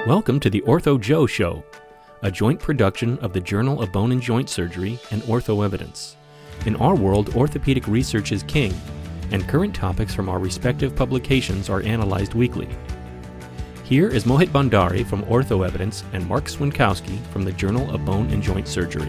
Welcome to the Ortho Joe Show, a joint production of the Journal of Bone and Joint Surgery and Ortho Evidence. In our world, orthopedic research is king, and current topics from our respective publications are analyzed weekly. Here is Mohit Bhandari from Ortho Evidence and Mark Swinkowski from the Journal of Bone and Joint Surgery.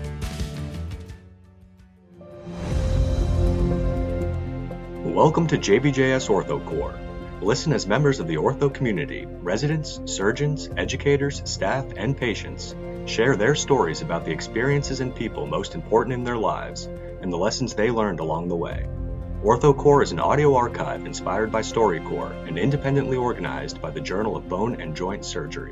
Welcome to JBJS Ortho Core. Listen as members of the ortho community, residents, surgeons, educators, staff, and patients share their stories about the experiences and people most important in their lives and the lessons they learned along the way. Ortho Core is an audio archive inspired by StoryCorps and independently organized by the Journal of Bone and Joint Surgery.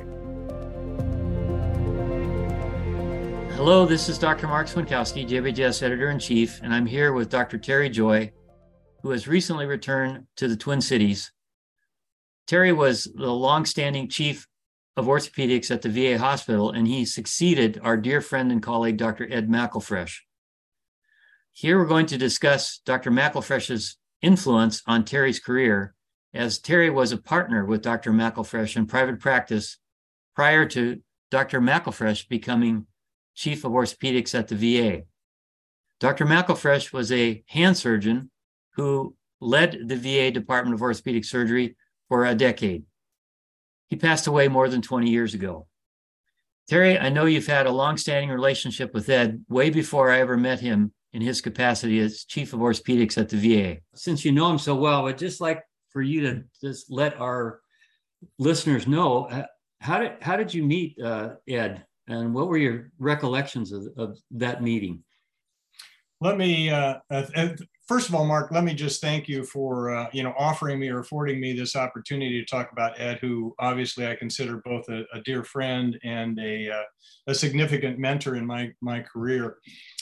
Hello, this is Dr. Mark Swinkowski, JBJS Editor-in-Chief, and I'm here with Dr. Terry Joy, who has recently returned to the Twin Cities. Terry was the longstanding chief of orthopedics at the VA hospital, and he succeeded our dear friend and colleague, Dr. Ed McElfresh. Here we're going to discuss Dr. McElfresh's influence on Terry's career, as Terry was a partner with Dr. McElfresh in private practice prior to Dr. McElfresh becoming chief of orthopedics at the VA. Dr. McElfresh was a hand surgeon who led the VA Department of Orthopedic Surgery for a decade. He passed away more than 20 years ago. Terry, I know you've had a long-standing relationship with Ed way before I ever met him in his capacity as chief of orthopedics at the VA. Since you know him so well, I'd just like for you to just let our listeners know, how did you meet Ed, and what were your recollections of that meeting? Let me, first of all, Mark, let me just thank you for, offering me or affording me this opportunity to talk about Ed, who obviously I consider both a dear friend and a significant mentor in my career.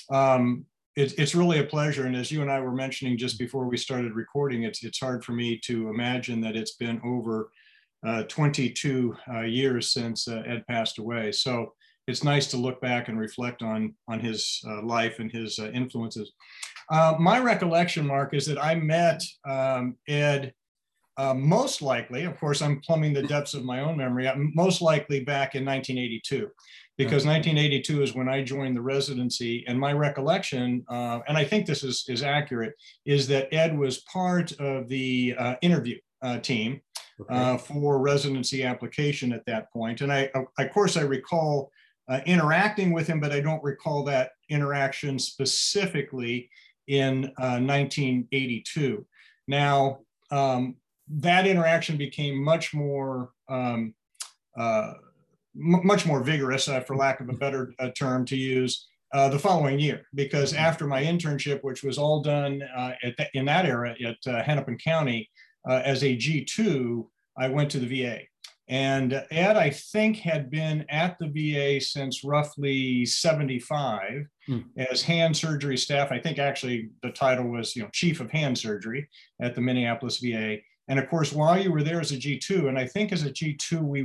It's really a pleasure. And as you and I were mentioning just before we started recording, it's hard for me to imagine that it's been over 22 years since Ed passed away. So it's nice to look back and reflect on his life and his influences. My recollection, Mark, is that I met Ed most likely, of course, I'm plumbing the depths of my own memory, most likely back in 1982, because 1982 is when I joined the residency. And my recollection, and I think this is accurate, is that Ed was part of the interview team for residency application at that point. And of course, I recall interacting with him, but I don't recall that interaction specifically in 1982. Now, that interaction became much more vigorous, for lack of a better term to use, the following year, because after my internship, which was all done in that era at Hennepin County as a G2, I went to the VA. And Ed, I think, had been at the VA since roughly 75 as hand surgery staff. I think actually the title was, chief of hand surgery at the Minneapolis VA. And of course, while you were there as a G2, and I think as a G2, we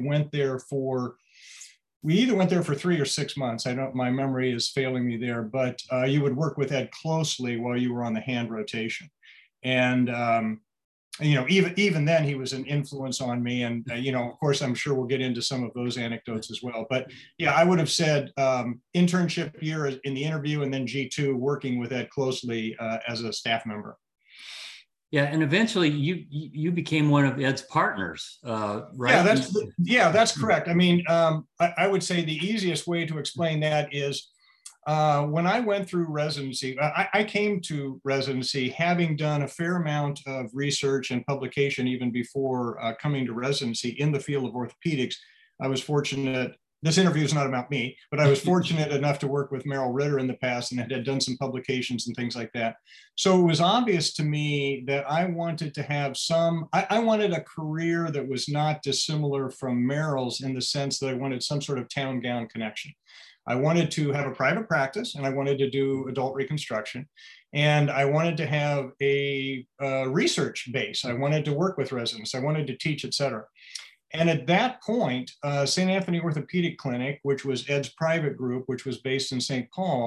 either went there for 3 or 6 months. My memory is failing me there, but you would work with Ed closely while you were on the hand rotation. And even then he was an influence on me. And, of course, I'm sure we'll get into some of those anecdotes as well. But yeah, I would have said internship year in the interview, and then G2 working with Ed closely as a staff member. Yeah, and eventually you became one of Ed's partners, right? Yeah, that's correct. I mean, I would say the easiest way to explain that is when I went through residency, I came to residency having done a fair amount of research and publication even before coming to residency in the field of orthopedics. I was fortunate. This interview is not about me, but I was fortunate enough to work with Merrill Ritter in the past and had done some publications and things like that. So it was obvious to me that I wanted to have I wanted a career that was not dissimilar from Merrill's in the sense that I wanted some sort of town-gown connection. I wanted to have a private practice, and I wanted to do adult reconstruction, and I wanted to have a research base. I wanted to work with residents. I wanted to teach, et cetera. And at that point, St. Anthony Orthopedic Clinic, which was Ed's private group, which was based in St. Paul,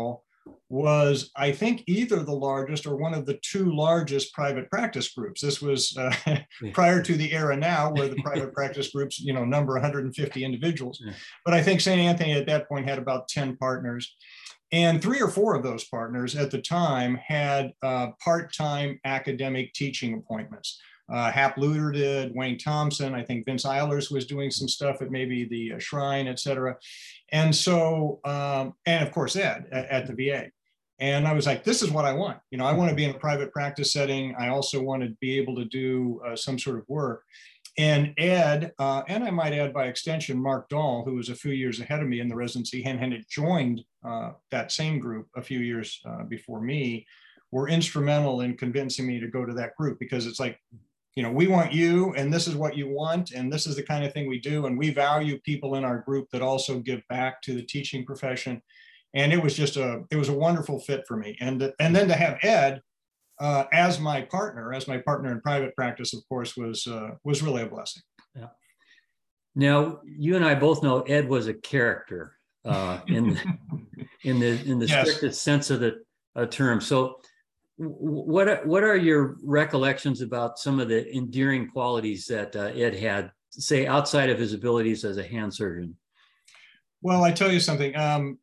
was, I think, either the largest or one of the two largest private practice groups. This was prior to the era now where the private practice groups, number 150 individuals. But I think St. Anthony at that point had about 10 partners. And 3 or 4 of those partners at the time had part-time academic teaching appointments. Hap Luter did, Wayne Thompson, I think Vince Eilers was doing some stuff at maybe the Shrine, et cetera. And so, and of course, Ed at the VA. And I was like, this is what I want. I want to be in a private practice setting. I also want to be able to do some sort of work. And Ed, and I might add by extension, Mark Dahl, who was a few years ahead of me in the residency and had joined that same group a few years before me, were instrumental in convincing me to go to that group, because it's like, we want you, and this is what you want, and this is the kind of thing we do. And we value people in our group that also give back to the teaching profession. And it was just it was a wonderful fit for me. And then to have Ed as my partner in private practice, of course, was really a blessing. Yeah. Now, you and I both know Ed was a character in the Yes. strictest sense of the term. So, what are your recollections about some of the endearing qualities that Ed had, say, outside of his abilities as a hand surgeon? Well, I tell you something.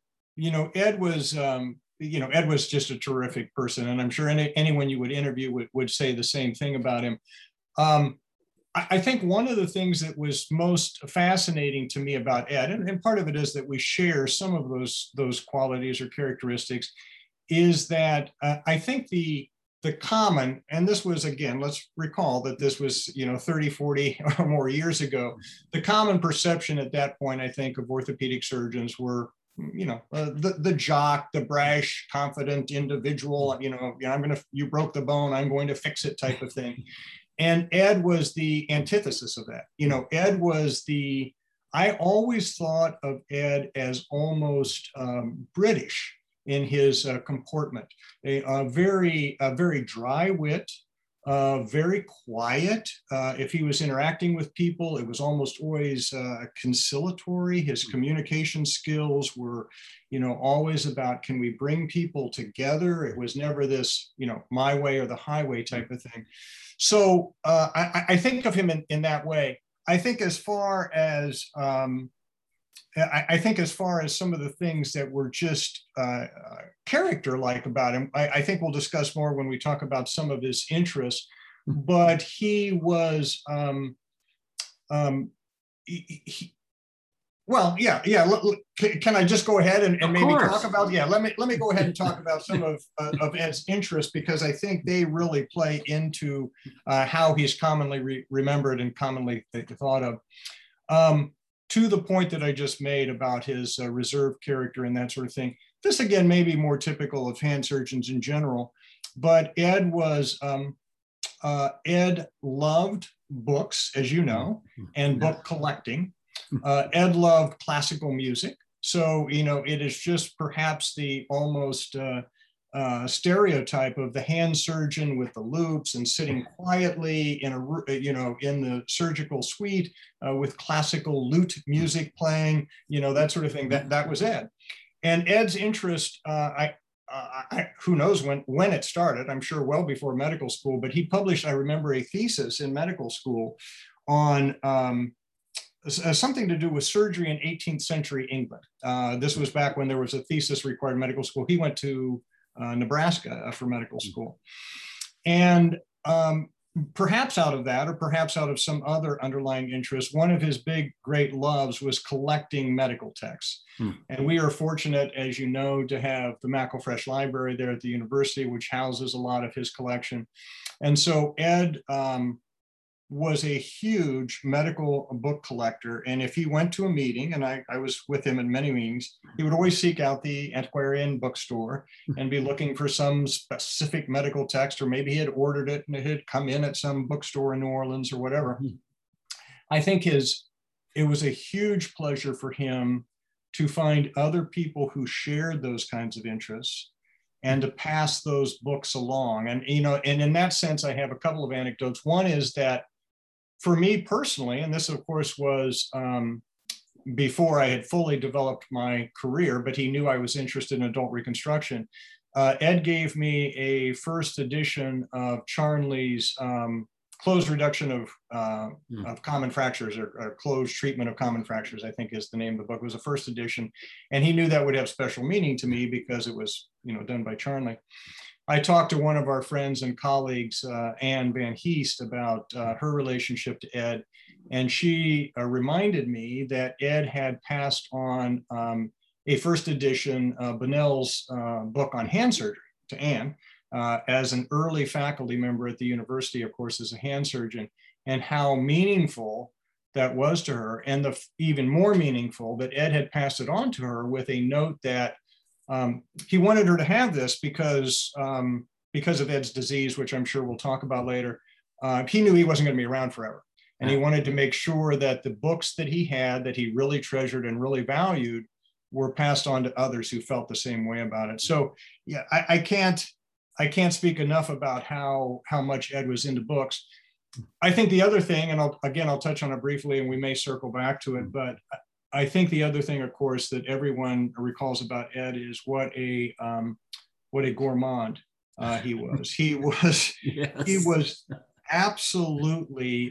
Ed was, Ed was just a terrific person, and I'm sure anyone you would interview would say the same thing about him. I think one of the things that was most fascinating to me about Ed, and part of it is that we share some of those qualities or characteristics, is that I think the common, and this was, again, let's recall that this was 30, 40 or more years ago, the common perception at that point, I think, of orthopedic surgeons were, the jock, the brash, confident individual, you broke the bone, I'm going to fix it type of thing. And Ed was the antithesis of that. Ed was I always thought of Ed as almost British in his comportment, a very dry wit, very quiet. If he was interacting with people, it was almost always conciliatory. His communication skills were, always about, can we bring people together? It was never this, my way or the highway type of thing. So I think of him in that way. I think as far as some of the things that were just character-like about him, I think we'll discuss more when we talk about some of his interests, but he was, can I just go ahead and maybe talk about, let me go ahead and talk about some of Ed's interests, because I think they really play into how he's commonly remembered and commonly thought of. To the point that I just made about his reserved character and that sort of thing. This, again, may be more typical of hand surgeons in general, but Ed was, Ed loved books, as you know, and book collecting. Ed loved classical music. So, it is just perhaps the almost stereotype of the hand surgeon with the loops and sitting quietly in in the surgical suite with classical lute music playing, that sort of thing. That was Ed. And Ed's interest, who knows when it started, I'm sure well before medical school, but he published, I remember, a thesis in medical school on something to do with surgery in 18th century England. This was back when there was a thesis required in medical school. He went to Nebraska for medical school. And perhaps out of that, or perhaps out of some other underlying interest, one of his big, great loves was collecting medical texts. And we are fortunate, as you know, to have the McElfresh Library there at the university, which houses a lot of his collection. And so Ed was a huge medical book collector. And if he went to a meeting, and I was with him in many meetings, he would always seek out the antiquarian bookstore and be looking for some specific medical text, or maybe he had ordered it and it had come in at some bookstore in New Orleans or whatever. I think it was a huge pleasure for him to find other people who shared those kinds of interests and to pass those books along. And, and in that sense, I have a couple of anecdotes. One is that for me personally, and this of course was, before I had fully developed my career, but he knew I was interested in adult reconstruction. Ed gave me a first edition of Charnley's closed reduction of common fractures, or closed treatment of common fractures, I think is the name of the book. It was a first edition. And he knew that would have special meaning to me because it was, done by Charnley. I talked to one of our friends and colleagues, Anne Van Heest, about her relationship to Ed. And she reminded me that Ed had passed on a first edition Bunnell's book on hand surgery to Anne as an early faculty member at the university, of course, as a hand surgeon, and how meaningful that was to her. And even more meaningful that Ed had passed it on to her with a note that he wanted her to have this because of Ed's disease, which I'm sure we'll talk about later. He knew he wasn't going to be around forever. And he wanted to make sure that the books that he had, that he really treasured and really valued, were passed on to others who felt the same way about it. So yeah, I can't speak enough about how much Ed was into books. I think the other thing, and I'll touch on it briefly and we may circle back to it, but I think the other thing, of course, that everyone recalls about Ed is what a gourmand he was. He was, yes. He was absolutely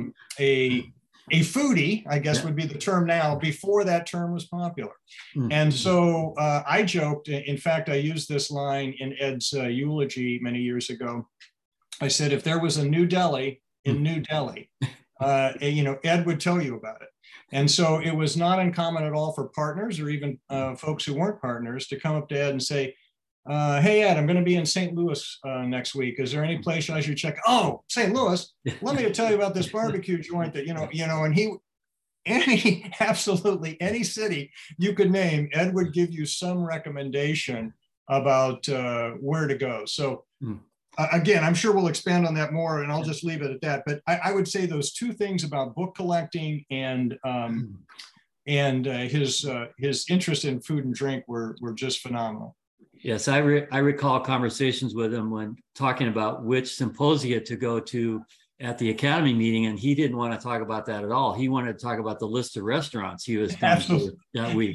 a foodie, I guess would be the term now, before that term was popular. Mm-hmm. And so I joked, in fact, I used this line in Ed's eulogy many years ago. I said, if there was a New Delhi in New Delhi, Ed would tell you about it. And so it was not uncommon at all for partners or even folks who weren't partners to come up to Ed and say, hey, Ed, I'm going to be in St. Louis next week. Is there any place I should check? Oh, St. Louis, let me tell you about this barbecue joint that, and absolutely any city you could name, Ed would give you some recommendation about where to go. So again, I'm sure we'll expand on that more, and I'll just leave it at that. But I would say those two things about book collecting and his interest in food and drink were just phenomenal. Yes, I recall conversations with him when talking about which symposia to go to at the Academy meeting, and he didn't want to talk about that at all. He wanted to talk about the list of restaurants he was going to that week.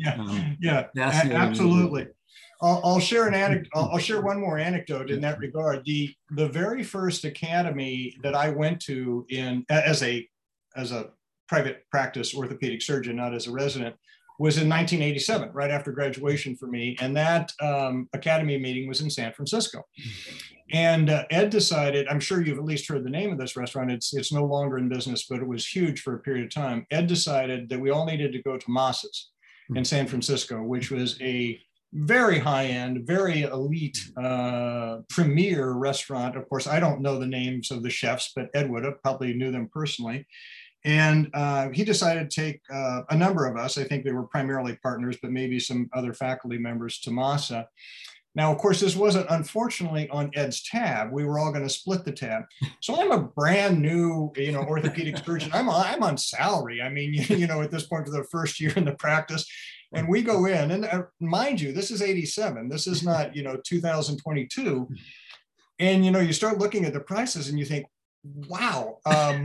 Absolutely. I'll share an anecdote. I'll share one more anecdote in that regard. The very first Academy that I went to as a private practice orthopedic surgeon, not as a resident, was in 1987, right after graduation for me. And that Academy meeting was in San Francisco. And Ed decided, I'm sure you've at least heard the name of this restaurant. It's no longer in business, but it was huge for a period of time. Ed decided that we all needed to go to Massa's in San Francisco, which was a very high-end, very elite, premier restaurant. Of course, I don't know the names of the chefs, but Ed would have, probably knew them personally. And he decided to take a number of us, I think they were primarily partners, but maybe some other faculty members, to Masa. Now, of course, this wasn't, unfortunately, on Ed's tab. We were all going to split the tab. So I'm a brand new, orthopedic surgeon. I'm on salary. I mean, at this point for the first year in the practice. And we go in, and mind you, this is 87. This is not, 2022. And, you start looking at the prices and you think, wow,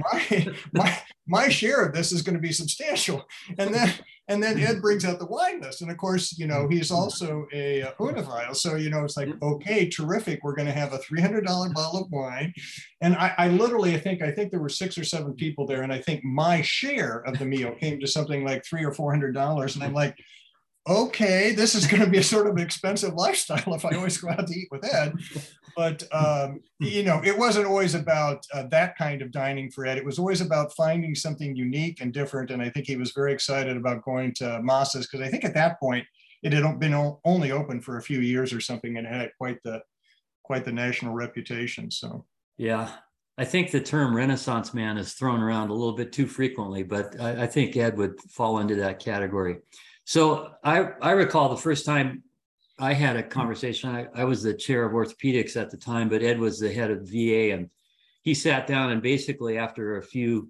my share of this is going to be substantial. And then Ed brings out the wine list. And of course, he's also a oenophile. So, it's like, okay, terrific. We're going to have a $300 bottle of wine. And I literally, I think there were 6 or 7 people there. And I think my share of the meal came to something like $300 or $400. And I'm like, okay, this is going to be a sort of expensive lifestyle if I always go out to eat with Ed. But, it wasn't always about that kind of dining for Ed. It was always about finding something unique and different. And I think he was very excited about going to Massa's, because I think at that point, it had been only open for a few years or something and had quite the national reputation. So, yeah. I think the term Renaissance man is thrown around a little bit too frequently, but I think Ed would fall into that category. So I recall the first time I had a conversation. I was the chair of orthopedics at the time, but Ed was the head of VA, and he sat down and basically, after a few,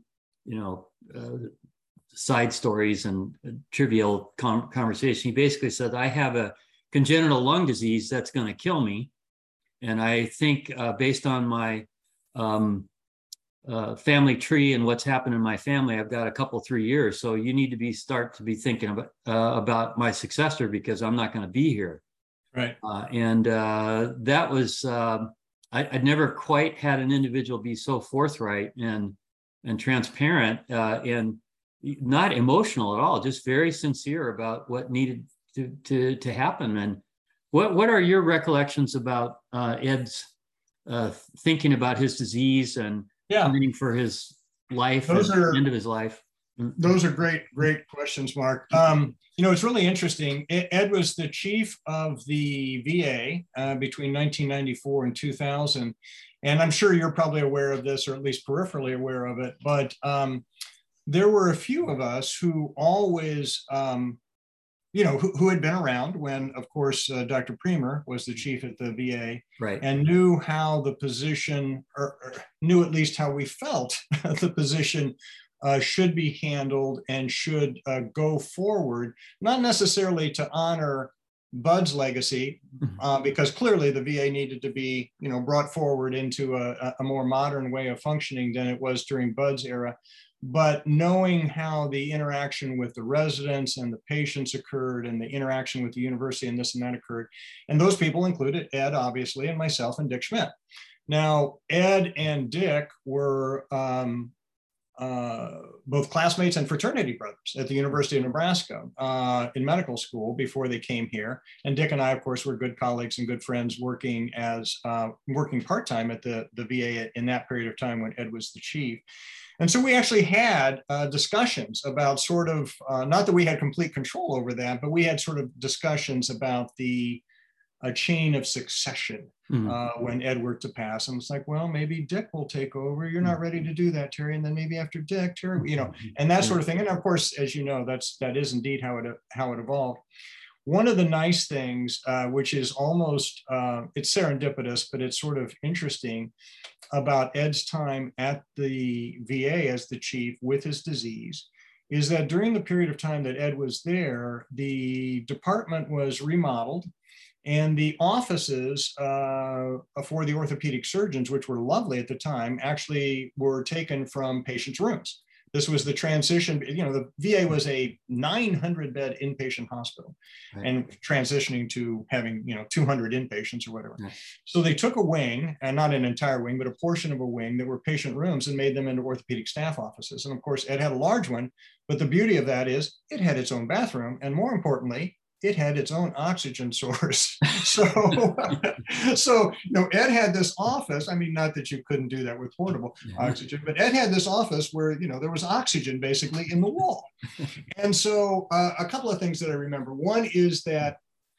side stories and trivial conversation, he basically said, I have a congenital lung disease that's going to kill me. And I think based on my family tree and what's happened in my family, I've got a couple, 3 years. So you need to start to be thinking about my successor, because I'm not going to be here. Right. That was, I'd never quite had an individual be so forthright and transparent, and not emotional at all, just very sincere about what needed to happen. And what are your recollections about Ed's thinking about his disease and planning for his life, end of his life? Those are great questions, Mark. It's really interesting. Ed was the chief of the VA between 1994 and 2000. And I'm sure you're probably aware of this, or at least peripherally aware of it. But there were a few of us who always, who had been around when, of course, Dr. Premer was the chief at the VA, right, and knew how the position, or knew at least how we felt the position should be handled and should go forward, not necessarily to honor Bud's legacy, because clearly the VA needed to be, brought forward into a more modern way of functioning than it was during Bud's era. But knowing how the interaction with the residents and the patients occurred, and the interaction with the university and this and that occurred. And those people included Ed, obviously, and myself and Dick Schmidt. Now, Ed and Dick were both classmates and fraternity brothers at the University of Nebraska in medical school before they came here. And Dick and I, of course, were good colleagues and good friends working part-time at the VA in that period of time when Ed was the chief. And so we actually had discussions about sort of, not that we had complete control over that, but we had sort of discussions about the chain of succession when Ed were to pass. And it's like, well, maybe Dick will take over. You're not ready to do that, Terry. And then maybe after Dick, Terry, and that sort of thing. And of course, as you know, that is indeed how it evolved. One of the nice things, which is almost, it's serendipitous, but it's sort of interesting about Ed's time at the VA as the chief with his disease, is that during the period of time that Ed was there, the department was remodeled, and the offices for the orthopedic surgeons, which were lovely at the time, actually were taken from patients' rooms. This was the transition. The VA was a 900-bed inpatient hospital, right, and transitioning to having 200 inpatients or whatever. Right. So they took a wing, and not an entire wing, but a portion of a wing that were patient rooms, and made them into orthopedic staff offices. And of course, Ed had a large one, but the beauty of that is it had its own bathroom, and more importantly, it had its own oxygen source. So Ed had this office. I mean, not that you couldn't do that with portable oxygen, but Ed had this office where, there was oxygen basically in the wall. And so a couple of things that I remember. One is that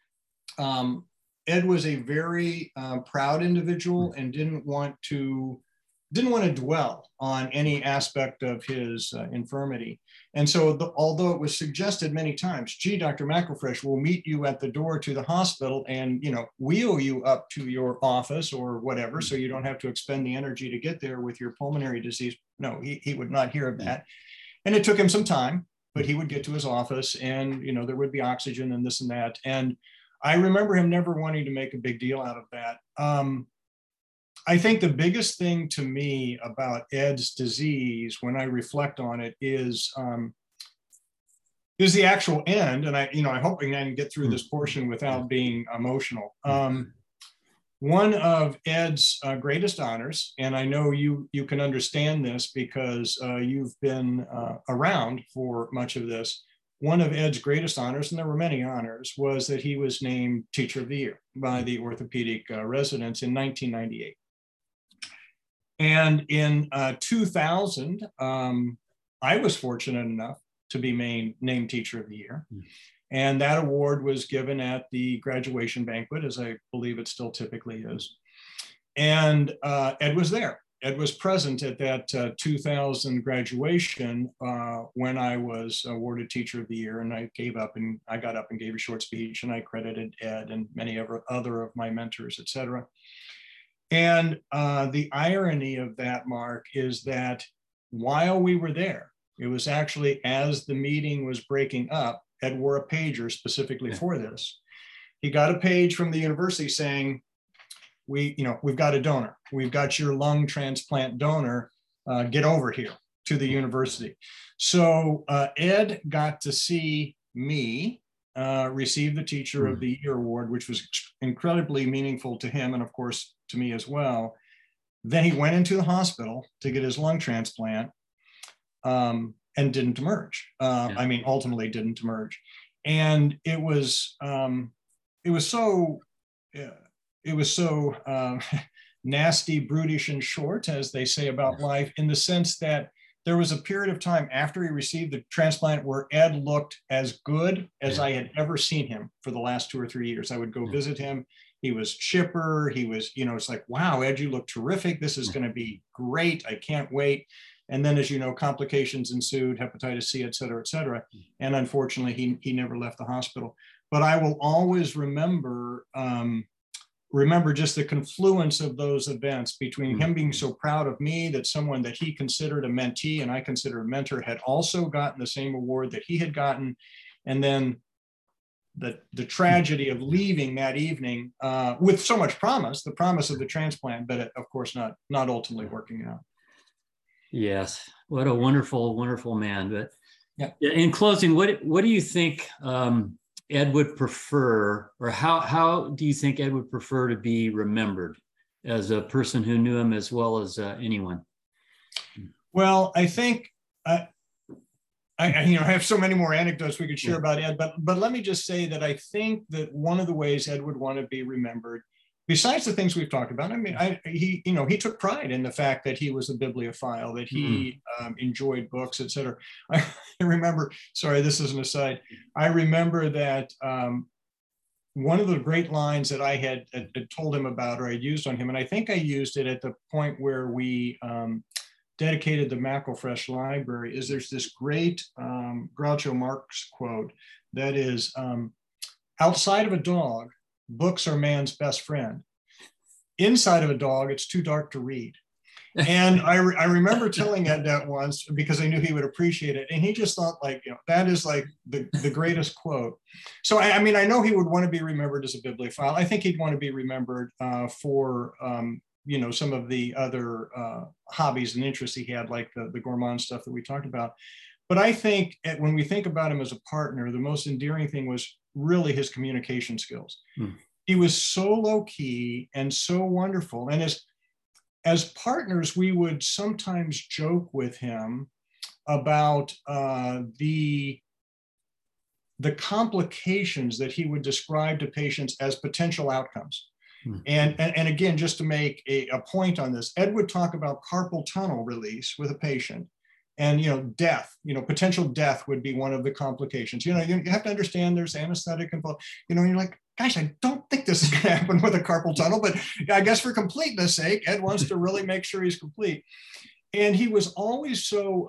Ed was a very proud individual and didn't want to dwell on any aspect of his infirmity. And so although it was suggested many times, gee, Dr. McElfresh, we'll meet you at the door to the hospital and, wheel you up to your office or whatever, so you don't have to expend the energy to get there with your pulmonary disease. No, he would not hear of that. And it took him some time, but he would get to his office and, there would be oxygen and this and that. And I remember him never wanting to make a big deal out of that. I think the biggest thing to me about Ed's disease, when I reflect on it, is the actual end. And I hope I can get through this portion without being emotional. One of Ed's greatest honors, and I know you can understand this because you've been around for much of this. One of Ed's greatest honors, and there were many honors, was that he was named Teacher of the Year by the orthopedic residents in 1998. And in 2000, I was fortunate enough to be named Teacher of the Year. And that award was given at the graduation banquet, as I believe it still typically is. And Ed was there. Ed was present at that 2000 graduation when I was awarded Teacher of the Year. And I got up and gave a short speech, and I credited Ed and many other of my mentors, et cetera. And the irony of that, Mark, is that while we were there, it was actually as the meeting was breaking up, Ed wore a pager specifically for this. He got a page from the university saying, we've got a donor. We've got your lung transplant donor. get over here to the university. So Ed got to see me receive the Teacher of the Year award, which was incredibly meaningful to him and of course to me as well. Then he went into the hospital to get his lung transplant and didn't emerge. I mean, ultimately didn't emerge. And it was so nasty, brutish, and short, as they say about life, in the sense that there was a period of time after he received the transplant where Ed looked as good as I had ever seen him for the last 2 or 3 years. I would go visit him. He was chipper. He was, it's like, wow, Ed, you look terrific. This is going to be great. I can't wait. And then, as you know, complications ensued, hepatitis C, et cetera, et cetera. And unfortunately, he never left the hospital. But I will always remember just the confluence of those events between him being so proud of me that someone that he considered a mentee and I consider a mentor had also gotten the same award that he had gotten. And then the tragedy of leaving that evening with so much promise, the promise of the transplant, but of course not ultimately working out. Yes, what a wonderful, wonderful man. But in closing, what do you think Ed would prefer, or how do you think Ed would prefer to be remembered as a person who knew him as well as anyone? Well, I think I have so many more anecdotes we could share about Ed, but let me just say that I think that one of the ways Ed would want to be remembered, besides the things we've talked about, I mean, he took pride in the fact that he was a bibliophile, that he enjoyed books, et cetera. I remember, sorry, this is an aside. I remember that one of the great lines that I had told him about, or I used on him, and I think I used it at the point where we dedicated the McElfresh Library, is there's this great Groucho Marx quote that is, outside of a dog, books are man's best friend. Inside of a dog, it's too dark to read. And I remember telling Ed that once because I knew he would appreciate it. And he just thought that is like the greatest quote. So, I mean, I know he would want to be remembered as a bibliophile. I think he'd want to be remembered for, some of the other hobbies and interests he had, like the gourmand stuff that we talked about. But I think when we think about him as a partner, the most endearing thing was really his communication skills. He was so low key and so wonderful. And as partners, we would sometimes joke with him about the complications that he would describe to patients as potential outcomes. And again, just to make a point on this, Ed would talk about carpal tunnel release with a patient. And, death, potential death would be one of the complications. You have to understand there's anesthetic involved, and you're like, gosh, I don't think this is going to happen with a carpal tunnel, but I guess for completeness sake, Ed wants to really make sure he's complete. And he was always so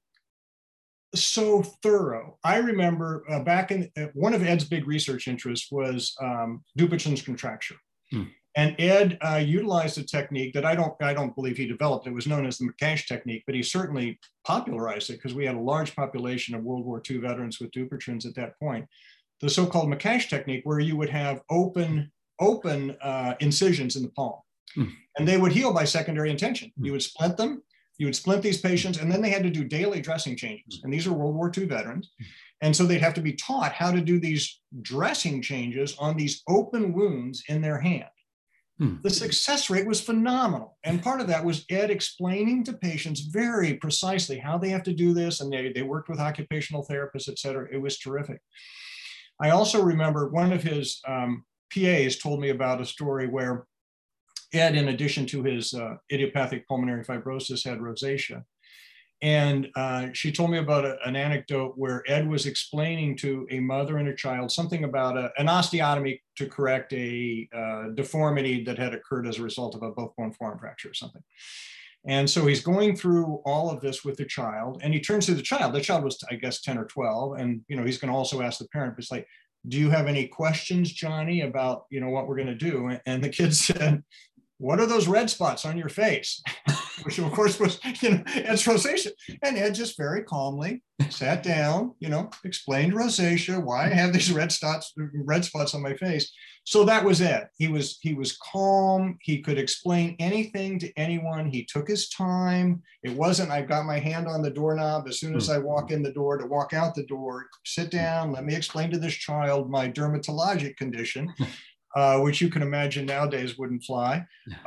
thorough. I remember back in one of Ed's big research interests was Dupuytren's contracture. And Ed utilized a technique that I don't believe he developed. It was known as the McCash technique, but he certainly popularized it because we had a large population of World War II veterans with Dupuytren's at that point. The so-called McCash technique, where you would have open incisions in the palm, and they would heal by secondary intention. You would splint them. You would splint these patients, and then they had to do daily dressing changes. And these are World War II veterans. And so they'd have to be taught how to do these dressing changes on these open wounds in their hand. The success rate was phenomenal. And part of that was Ed explaining to patients very precisely how they have to do this. And they worked with occupational therapists, et cetera. It was terrific. I also remember one of his PAs told me about a story where Ed, in addition to his idiopathic pulmonary fibrosis, had rosacea. And she told me about an anecdote where Ed was explaining to a mother and a child something about an osteotomy to correct a deformity that had occurred as a result of a both bone forearm fracture or something. And so he's going through all of this with the child, and he turns to the child. The child was, I guess, 10 or 12. And, he's going to also ask the parent, but it's like, do you have any questions, Johnny, about, what we're going to do? And the kid said, what are those red spots on your face? which of course was, Ed's rosacea. And Ed just very calmly sat down, explained rosacea, why I have these red spots on my face. So that was Ed. He was calm. He could explain anything to anyone. He took his time. It wasn't, I've got my hand on the doorknob as soon as I walk in the door to walk out the door, sit down, let me explain to this child my dermatologic condition, which you can imagine nowadays wouldn't fly.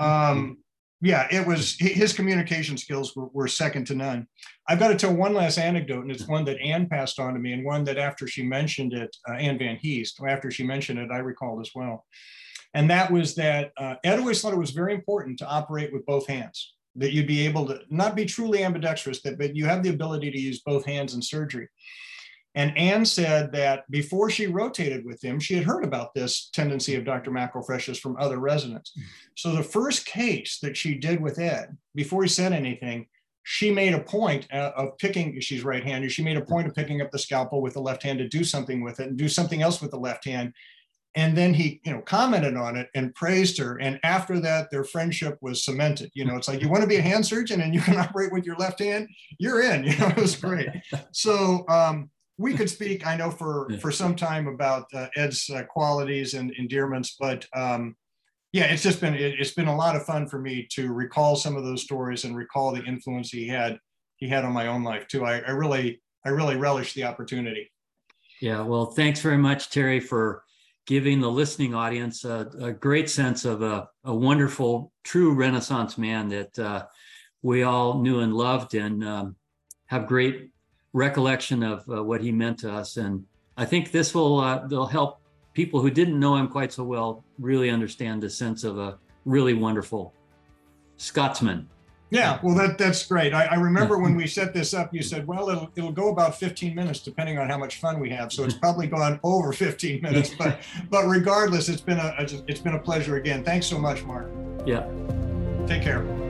Yeah, it was, his communication skills were second to none. I've got to tell one last anecdote, and it's one that Anne passed on to me, and one that after she mentioned it, Anne Van Heest, after she mentioned it, I recalled as well. And that was that Ed always thought it was very important to operate with both hands, that you'd be able to not be truly ambidextrous, but you have the ability to use both hands in surgery. And Anne said that before she rotated with him, she had heard about this tendency of Dr. McElfresh's from other residents. So the first case that she did with Ed, before he said anything, she made a point of picking, she's right-handed, she made a point of picking up the scalpel with the left hand to do something with it and do something else with the left hand. And then he, commented on it and praised her. And after that, their friendship was cemented. It's like, you want to be a hand surgeon and you can operate with your left hand, you're in, it was great. So, we could speak, I know, for some time about Ed's qualities and endearments, but yeah, it's been a lot of fun for me to recall some of those stories and recall the influence he had on my own life too. I really relish the opportunity. Yeah, well, thanks very much, Terry, for giving the listening audience a great sense of a wonderful, true Renaissance man that we all knew and loved, and have great recollection of what he meant to us. And I think this will help people who didn't know him quite so well really understand the sense of a really wonderful Scotsman. Yeah, well, that's great. I remember when we set this up, you said, well, it'll go about 15 minutes depending on how much fun we have. So it's probably gone over 15 minutes, but regardless, it's been a pleasure again. Thanks so much, Mark. Yeah. Take care.